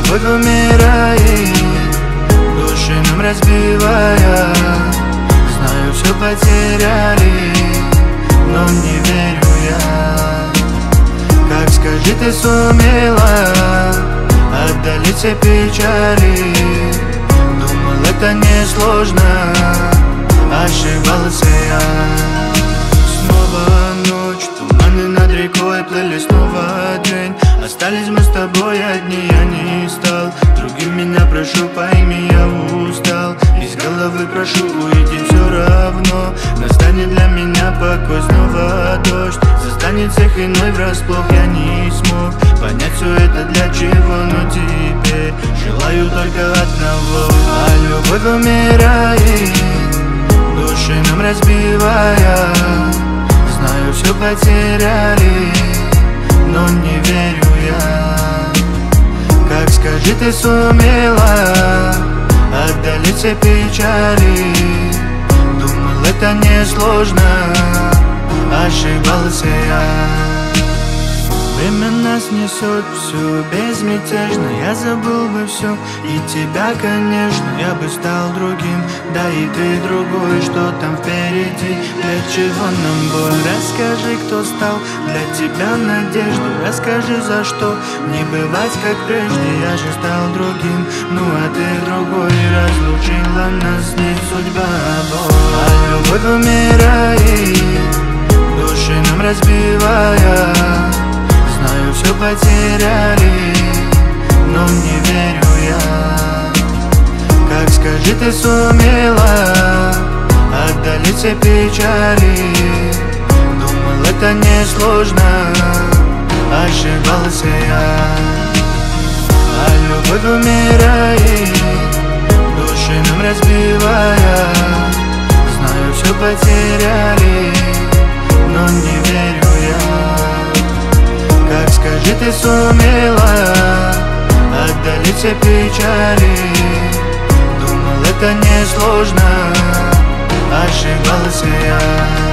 любовь умирает, души нам разбивая. Знаю, все потеряли, но не верю я. Как, скажи, ты сумела отдалить все печали? Думал, это несложно, ошибался я. Снова ночь, туманы над рекой плыли, снова день. Остались мы с тобой одни, я не стал другим, меня прошу, пойми, я устал. Из головы прошу, уйди, все равно настанет для меня покой. Снова дождь застанет всех иной врасплох. Я не смог понять все это для чего, но теперь желаю только одного. А любовь умирает, души нам разбивая. Знаю, все потеряли, но не верю я. Как, скажи, ты сумела отдалить все печали? Думал, это несложно, ошибался я. Время нас несет все безмятежно. Я забыл бы все и тебя, конечно. Я бы стал другим, да и ты другой. Что там впереди, для чего нам бой? Расскажи, кто стал для тебя надеждой. Расскажи, за что не бывать как прежде. Я же стал другим, ну а ты другой. Разлучила нас с ней судьба обоих. А любовь умирает, души нам разбивая. Знаю, все потеряли, но не верю я. Как, скажи, ты сумела отдалить все печали? Думал, это несложно, ошибался я. А любовь умирает, души нам разбивая. Знаю, все потеряли, но не верю я. Как, скажи, ты сумела отдалить все печали? Думал, это несложно, ошибался я.